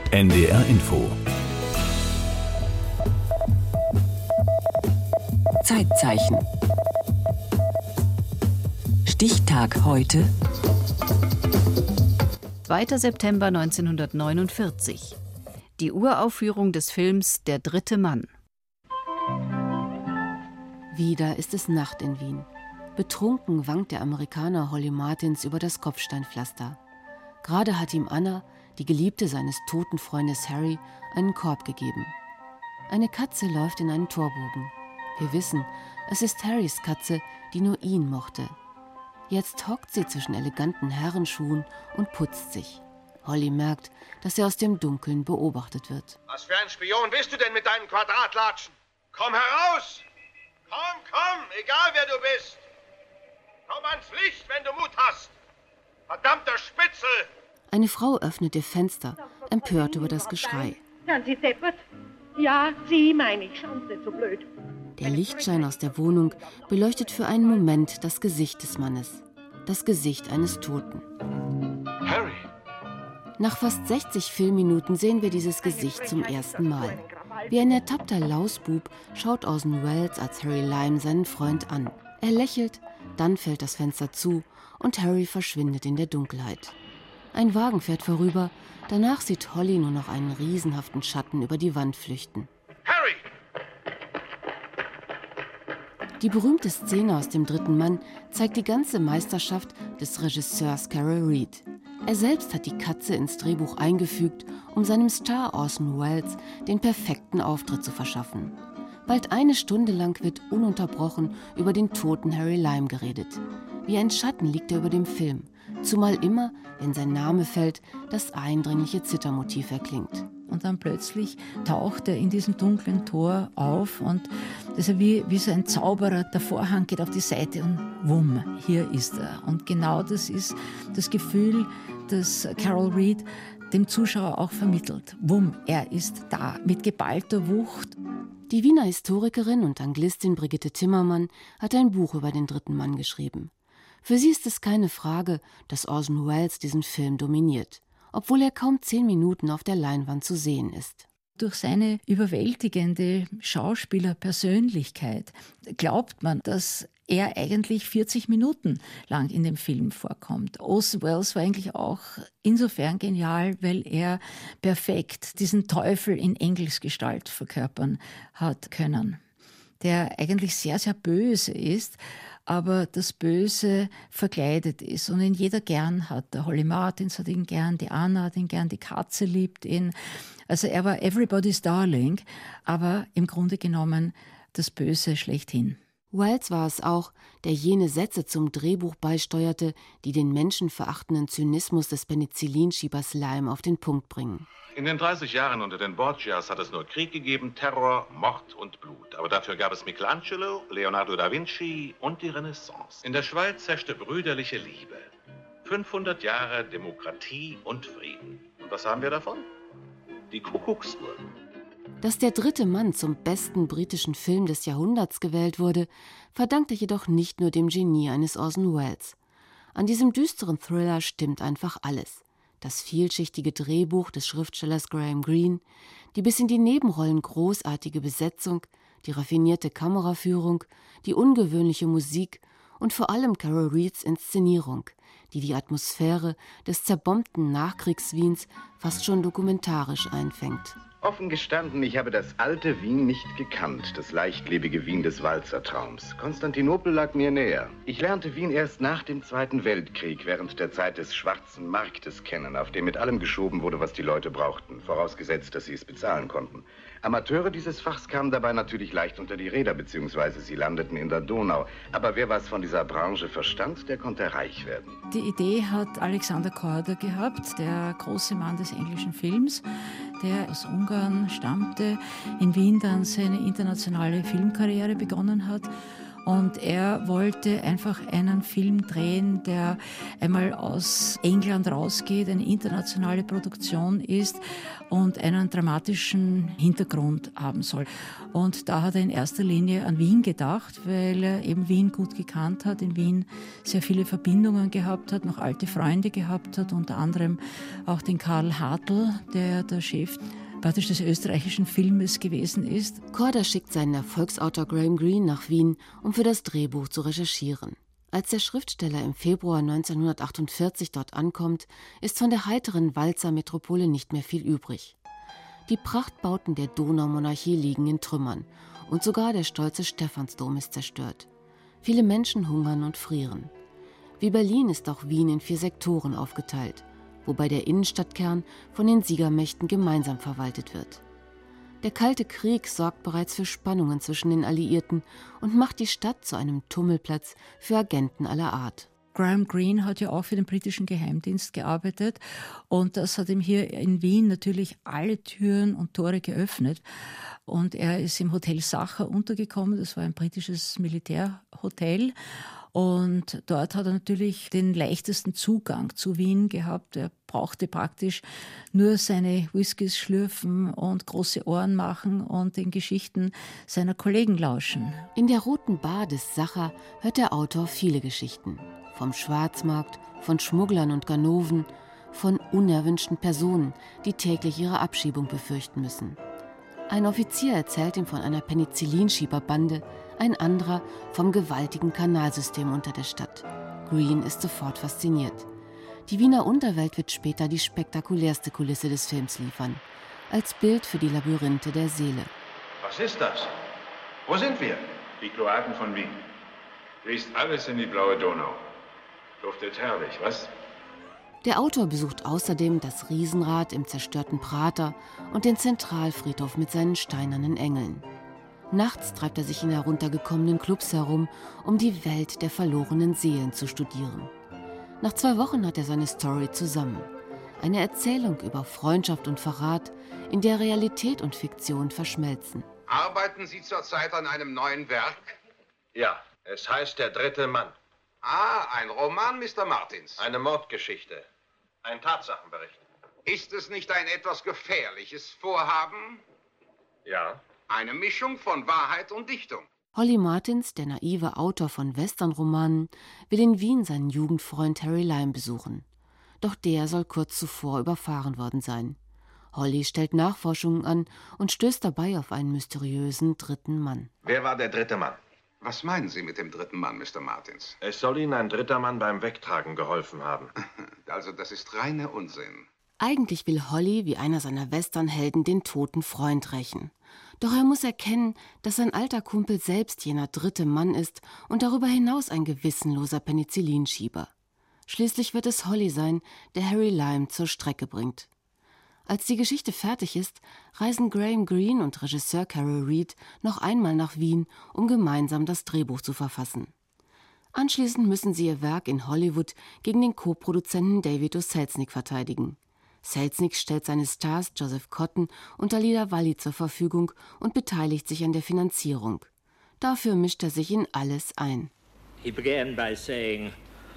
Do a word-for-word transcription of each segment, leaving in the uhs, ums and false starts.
N D R Info. Zeitzeichen. Stichtag heute. zweiter September neunzehnhundertneunundvierzig. Die Uraufführung des Films Der dritte Mann. Wieder ist es Nacht in Wien. Betrunken wankt der Amerikaner Holly Martins über das Kopfsteinpflaster. Gerade hat ihm Anna, die Geliebte seines toten Freundes Harry, einen Korb gegeben. Eine Katze läuft in einen Torbogen. Wir wissen, es ist Harrys Katze, die nur ihn mochte. Jetzt hockt sie zwischen eleganten Herrenschuhen und putzt sich. Holly merkt, dass er aus dem Dunkeln beobachtet wird. Was für ein Spion bist du denn mit deinen Quadratlatschen? Komm heraus! Komm, komm, egal wer du bist! Komm ans Licht, wenn du Mut hast! Verdammter Spitzel! Eine Frau öffnet ihr Fenster, empört über das Geschrei. Sind Sie deppert? Ja, Sie meine ich, schauen Sie nicht so blöd. Der Lichtschein aus der Wohnung beleuchtet für einen Moment das Gesicht des Mannes. Das Gesicht eines Toten. Harry! Nach fast sechzig Filmminuten sehen wir dieses Gesicht zum ersten Mal. Wie ein ertappter Lausbub schaut Orson Welles als Harry Lime seinen Freund an. Er lächelt, dann fällt das Fenster zu und Harry verschwindet in der Dunkelheit. Ein Wagen fährt vorüber, danach sieht Holly nur noch einen riesenhaften Schatten über die Wand flüchten. Harry! Die berühmte Szene aus dem dritten Mann zeigt die ganze Meisterschaft des Regisseurs Carol Reed. Er selbst hat die Katze ins Drehbuch eingefügt, um seinem Star Orson Welles den perfekten Auftritt zu verschaffen. Bald eine Stunde lang wird ununterbrochen über den toten Harry Lime geredet. Wie ein Schatten liegt er über dem Film, zumal immer, wenn sein Name fällt, das eindringliche Zittermotiv erklingt. Und dann plötzlich taucht er in diesem dunklen Tor auf und das ist wie, wie so ein Zauberer. Der Vorhang geht auf die Seite und wumm, hier ist er. Und genau das ist das Gefühl, das Carol Reed dem Zuschauer auch vermittelt. Wumm, er ist da, mit geballter Wucht. Die Wiener Historikerin und Anglistin Brigitte Timmermann hat ein Buch über den dritten Mann geschrieben. Für sie ist es keine Frage, dass Orson Welles diesen Film dominiert, obwohl er kaum zehn Minuten auf der Leinwand zu sehen ist. Durch seine überwältigende Schauspielerpersönlichkeit glaubt man, dass er eigentlich vierzig Minuten lang in dem Film vorkommt. Orson Welles war eigentlich auch insofern genial, weil er perfekt diesen Teufel in Engelsgestalt verkörpern hat können, der eigentlich sehr, sehr böse ist, aber das Böse verkleidet ist und ihn jeder gern hat. Der Holly Martins hat ihn gern, die Anna hat ihn gern, die Katze liebt ihn. Also er war everybody's darling, aber im Grunde genommen das Böse schlechthin. Welles war es auch, der jene Sätze zum Drehbuch beisteuerte, die den menschenverachtenden Zynismus des Penicillinschiebers Lime auf den Punkt bringen. In den dreißig Jahren unter den Borgias hat es nur Krieg gegeben, Terror, Mord und Blut. Aber dafür gab es Michelangelo, Leonardo da Vinci und die Renaissance. In der Schweiz herrschte brüderliche Liebe. fünfhundert Jahre Demokratie und Frieden. Und was haben wir davon? Die Kuckucksuhr. Dass der dritte Mann zum besten britischen Film des Jahrhunderts gewählt wurde, verdankt er jedoch nicht nur dem Genie eines Orson Welles. An diesem düsteren Thriller stimmt einfach alles. Das vielschichtige Drehbuch des Schriftstellers Graham Greene, die bis in die Nebenrollen großartige Besetzung, die raffinierte Kameraführung, die ungewöhnliche Musik und vor allem Carol Reeds Inszenierung, die die Atmosphäre des zerbombten Nachkriegswiens fast schon dokumentarisch einfängt. Offen gestanden, ich habe das alte Wien nicht gekannt, das leichtlebige Wien des Walzertraums. Konstantinopel lag mir näher. Ich lernte Wien erst nach dem Zweiten Weltkrieg, während der Zeit des schwarzen Marktes kennen, auf dem mit allem geschoben wurde, was die Leute brauchten, vorausgesetzt, dass sie es bezahlen konnten. Amateure dieses Fachs kamen dabei natürlich leicht unter die Räder, beziehungsweise sie landeten in der Donau. Aber wer was von dieser Branche verstand, der konnte reich werden. Die Idee hat Alexander Korda gehabt, der große Mann des englischen Films, der aus Ungarn stammte, in Wien dann seine internationale Filmkarriere begonnen hat Und er wollte einfach einen Film drehen, der einmal aus England rausgeht, eine internationale Produktion ist und einen dramatischen Hintergrund haben soll. Und da hat er in erster Linie an Wien gedacht, weil er eben Wien gut gekannt hat, in Wien sehr viele Verbindungen gehabt hat, noch alte Freunde gehabt hat, unter anderem auch den Karl Hartl, der der Chef praktisch des österreichischen Filmes gewesen ist. Korda schickt seinen Erfolgsautor Graham Greene nach Wien, um für das Drehbuch zu recherchieren. Als der Schriftsteller im Februar neunzehnhundertachtundvierzig dort ankommt, ist von der heiteren Walzer-Metropole nicht mehr viel übrig. Die Prachtbauten der Donaumonarchie liegen in Trümmern und sogar der stolze Stephansdom ist zerstört. Viele Menschen hungern und frieren. Wie Berlin ist auch Wien in vier Sektoren aufgeteilt, wobei der Innenstadtkern von den Siegermächten gemeinsam verwaltet wird. Der Kalte Krieg sorgt bereits für Spannungen zwischen den Alliierten und macht die Stadt zu einem Tummelplatz für Agenten aller Art. Graham Greene hat ja auch für den britischen Geheimdienst gearbeitet und das hat ihm hier in Wien natürlich alle Türen und Tore geöffnet. Und er ist im Hotel Sacher untergekommen, das war ein britisches Militärhotel. Und dort hat er natürlich den leichtesten Zugang zu Wien gehabt. Er brauchte praktisch nur seine Whiskys schlürfen und große Ohren machen und den Geschichten seiner Kollegen lauschen. In der Roten Bar des Sacher hört der Autor viele Geschichten. Vom Schwarzmarkt, von Schmugglern und Ganoven, von unerwünschten Personen, die täglich ihre Abschiebung befürchten müssen. Ein Offizier erzählt ihm von einer Penicillinschieberbande, ein anderer vom gewaltigen Kanalsystem unter der Stadt. Greene ist sofort fasziniert. Die Wiener Unterwelt wird später die spektakulärste Kulisse des Films liefern, als Bild für die Labyrinthe der Seele. Was ist das? Wo sind wir? Die Kloaken von Wien. Fließt alles in die blaue Donau. Duftet herrlich, was? Der Autor besucht außerdem das Riesenrad im zerstörten Prater und den Zentralfriedhof mit seinen steinernen Engeln. Nachts treibt er sich in heruntergekommenen Clubs herum, um die Welt der verlorenen Seelen zu studieren. Nach zwei Wochen hat er seine Story zusammen. Eine Erzählung über Freundschaft und Verrat, in der Realität und Fiktion verschmelzen. Arbeiten Sie zurzeit an einem neuen Werk? Ja, es heißt Der dritte Mann. Ah, ein Roman, Mister Martins. Eine Mordgeschichte. Ein Tatsachenbericht. Ist es nicht ein etwas gefährliches Vorhaben? Ja. Eine Mischung von Wahrheit und Dichtung. Holly Martins, der naive Autor von Westernromanen, will in Wien seinen Jugendfreund Harry Lime besuchen. Doch der soll kurz zuvor überfahren worden sein. Holly stellt Nachforschungen an und stößt dabei auf einen mysteriösen dritten Mann. Wer war der dritte Mann? Was meinen Sie mit dem dritten Mann, Mister Martins? Es soll Ihnen ein dritter Mann beim Wegtragen geholfen haben. Also das ist reiner Unsinn. Eigentlich will Holly, wie einer seiner Westernhelden, den toten Freund rächen. Doch er muss erkennen, dass sein alter Kumpel selbst jener dritte Mann ist und darüber hinaus ein gewissenloser Penicillinschieber. Schließlich wird es Holly sein, der Harry Lime zur Strecke bringt. Als die Geschichte fertig ist, reisen Graham Greene und Regisseur Carol Reed noch einmal nach Wien, um gemeinsam das Drehbuch zu verfassen. Anschließend müssen sie ihr Werk in Hollywood gegen den Co-Produzenten David O. Selznick verteidigen. Selznick stellt seine Stars Joseph Cotten und Alida Valli zur Verfügung und beteiligt sich an der Finanzierung. Dafür mischt er sich in alles ein. He began by saying,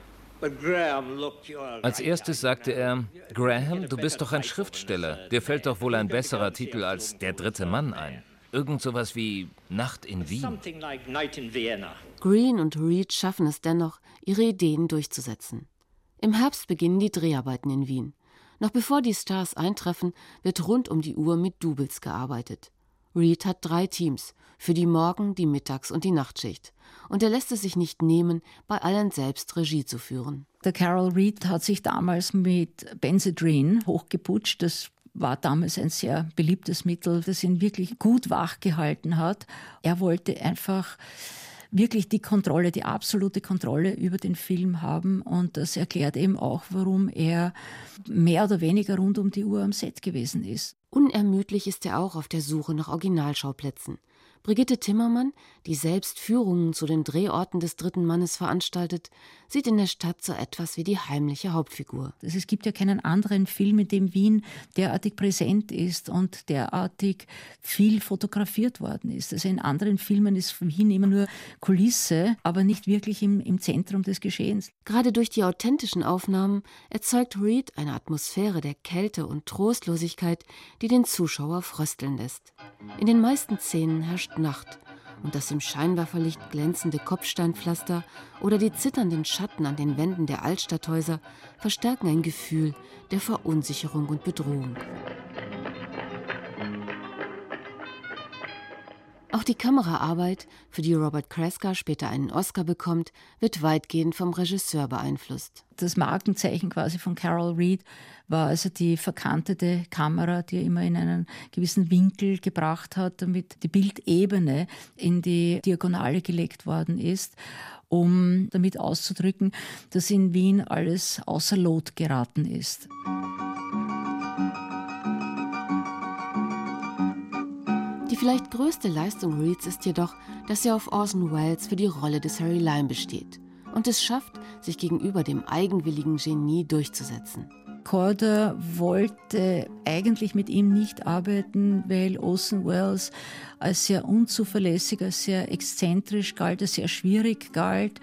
Als erstes sagte er, Graham, du bist doch ein Schriftsteller. Dir fällt doch wohl ein besserer Titel als Der dritte Mann ein. Irgend sowas wie Nacht in Wien. Greene und Reed schaffen es dennoch, ihre Ideen durchzusetzen. Im Herbst beginnen die Dreharbeiten in Wien. Noch bevor die Stars eintreffen, wird rund um die Uhr mit Doubles gearbeitet. Reed hat drei Teams, für die Morgen-, die Mittags- und die Nachtschicht. Und er lässt es sich nicht nehmen, bei allen selbst Regie zu führen. Der Carol Reed hat sich damals mit Benzedrine hochgeputscht. Das war damals ein sehr beliebtes Mittel, das ihn wirklich gut wach gehalten hat. Er wollte einfach wirklich die Kontrolle, die absolute Kontrolle über den Film haben. Und das erklärt eben auch, warum er mehr oder weniger rund um die Uhr am Set gewesen ist. Unermüdlich ist er auch auf der Suche nach Originalschauplätzen. Brigitte Timmermann, die selbst Führungen zu den Drehorten des Dritten Mannes veranstaltet, sieht in der Stadt so etwas wie die heimliche Hauptfigur. Es gibt ja keinen anderen Film, in dem Wien derartig präsent ist und derartig viel fotografiert worden ist. Also in anderen Filmen ist Wien immer nur Kulisse, aber nicht wirklich im, im Zentrum des Geschehens. Gerade durch die authentischen Aufnahmen erzeugt Reed eine Atmosphäre der Kälte und Trostlosigkeit, die den Zuschauer frösteln lässt. In den meisten Szenen herrscht Nacht und das im Scheinwerferlicht glänzende Kopfsteinpflaster oder die zitternden Schatten an den Wänden der Altstadthäuser verstärken ein Gefühl der Verunsicherung und Bedrohung. Auch die Kameraarbeit, für die Robert Krasker später einen Oscar bekommt, wird weitgehend vom Regisseur beeinflusst. Das Markenzeichen quasi von Carol Reed war also die verkantete Kamera, die er immer in einen gewissen Winkel gebracht hat, damit die Bildebene in die Diagonale gelegt worden ist, um damit auszudrücken, dass in Wien alles außer Lot geraten ist. Die vielleicht größte Leistung Reeds ist jedoch, dass er auf Orson Welles für die Rolle des Harry Lime besteht und es schafft, sich gegenüber dem eigenwilligen Genie durchzusetzen. Korda wollte eigentlich mit ihm nicht arbeiten, weil Orson Welles als sehr unzuverlässig, als sehr exzentrisch galt, als sehr schwierig galt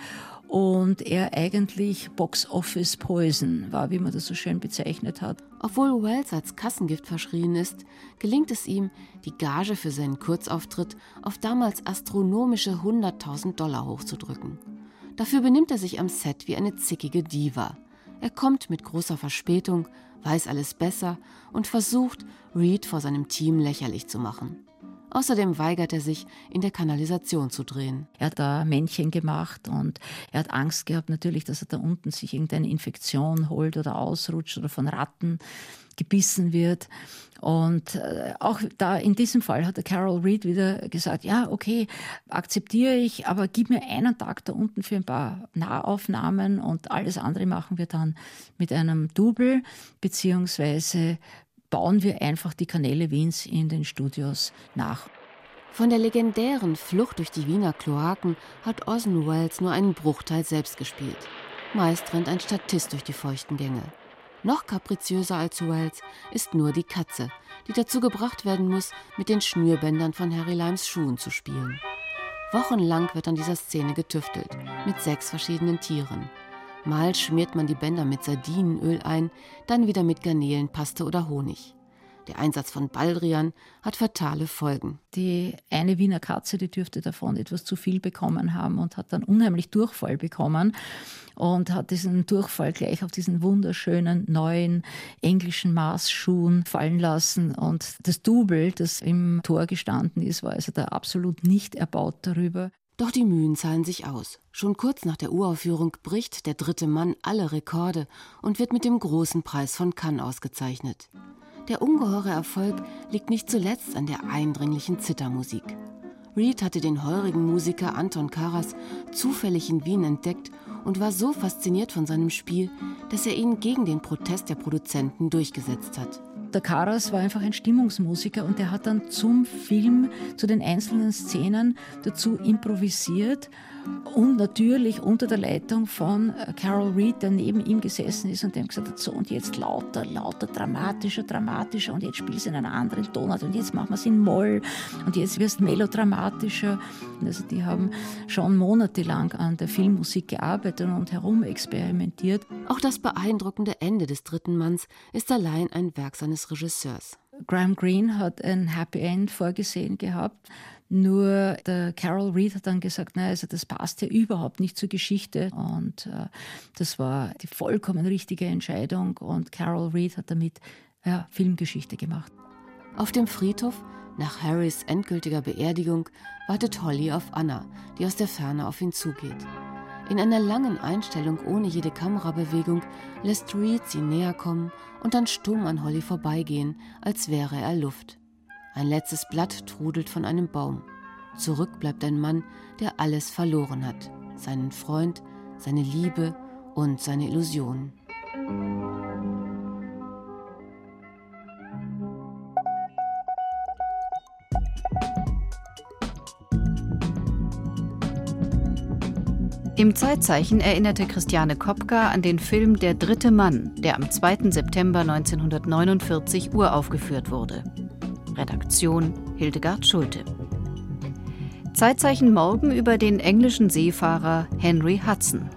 und er eigentlich Box-Office-Poison war, wie man das so schön bezeichnet hat. Obwohl Welles als Kassengift verschrien ist, gelingt es ihm, die Gage für seinen Kurzauftritt auf damals astronomische hunderttausend Dollar hochzudrücken. Dafür benimmt er sich am Set wie eine zickige Diva. Er kommt mit großer Verspätung, weiß alles besser und versucht, Reed vor seinem Team lächerlich zu machen. Außerdem weigert er sich, in der Kanalisation zu drehen. Er hat da Männchen gemacht und er hat Angst gehabt natürlich, dass er da unten sich irgendeine Infektion holt oder ausrutscht oder von Ratten gebissen wird. Und äh, auch da in diesem Fall hat der Carol Reed wieder gesagt, ja, okay, akzeptiere ich, aber gib mir einen Tag da unten für ein paar Nahaufnahmen und alles andere machen wir dann mit einem Double, beziehungsweise bauen wir einfach die Kanäle Wiens in den Studios nach. Von der legendären Flucht durch die Wiener Kloaken hat Orson Welles nur einen Bruchteil selbst gespielt. Meist rennt ein Statist durch die feuchten Gänge. Noch kapriziöser als Welles ist nur die Katze, die dazu gebracht werden muss, mit den Schnürbändern von Harry Limes Schuhen zu spielen. Wochenlang wird an dieser Szene getüftelt, mit sechs verschiedenen Tieren. Mal schmiert man die Bänder mit Sardinenöl ein, dann wieder mit Garnelenpaste oder Honig. Der Einsatz von Baldrian hat fatale Folgen. Die eine Wiener Katze, die dürfte davon etwas zu viel bekommen haben und hat dann unheimlich Durchfall bekommen und hat diesen Durchfall gleich auf diesen wunderschönen neuen englischen Maßschuhen fallen lassen. Und das Double, das im Tor gestanden ist, war also da absolut nicht erbaut darüber. Doch die Mühen zahlen sich aus. Schon kurz nach der Uraufführung bricht der dritte Mann alle Rekorde und wird mit dem Großen Preis von Cannes ausgezeichnet. Der ungeheure Erfolg liegt nicht zuletzt an der eindringlichen Zithermusik. Reed hatte den heurigen Musiker Anton Karas zufällig in Wien entdeckt und war so fasziniert von seinem Spiel, dass er ihn gegen den Protest der Produzenten durchgesetzt hat. Der Karas war einfach ein Stimmungsmusiker und der hat dann zum Film, zu den einzelnen Szenen dazu improvisiert und natürlich unter der Leitung von Carol Reed, der neben ihm gesessen ist und dem gesagt hat, so und jetzt lauter, lauter, dramatischer, dramatischer und jetzt spielst du in einer anderen Tonart und jetzt machen wir es in Moll und jetzt wirst du melodramatischer. Also die haben schon monatelang an der Filmmusik gearbeitet und herumexperimentiert. Auch das beeindruckende Ende des dritten Manns ist allein ein Werk seines Regisseurs. Graham Greene hat ein Happy End vorgesehen gehabt, nur der Carol Reed hat dann gesagt, nein, also das passt ja überhaupt nicht zur Geschichte und äh, das war die vollkommen richtige Entscheidung und Carol Reed hat damit ja, Filmgeschichte gemacht. Auf dem Friedhof, nach Harrys endgültiger Beerdigung, wartet Holly auf Anna, die aus der Ferne auf ihn zugeht. In einer langen Einstellung ohne jede Kamerabewegung lässt Reed sie näher kommen und dann stumm an Holly vorbeigehen, als wäre er Luft. Ein letztes Blatt trudelt von einem Baum. Zurück bleibt ein Mann, der alles verloren hat. Seinen Freund, seine Liebe und seine Illusionen. Im Zeitzeichen erinnerte Christiane Kopka an den Film Der dritte Mann, der am zweiten September neunzehnhundertneunundvierzig uraufgeführt wurde. Redaktion Hildegard Schulte. Zeitzeichen morgen über den englischen Seefahrer Henry Hudson.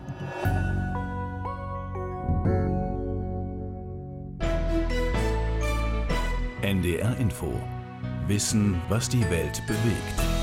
N D R Info. Wissen, was die Welt bewegt.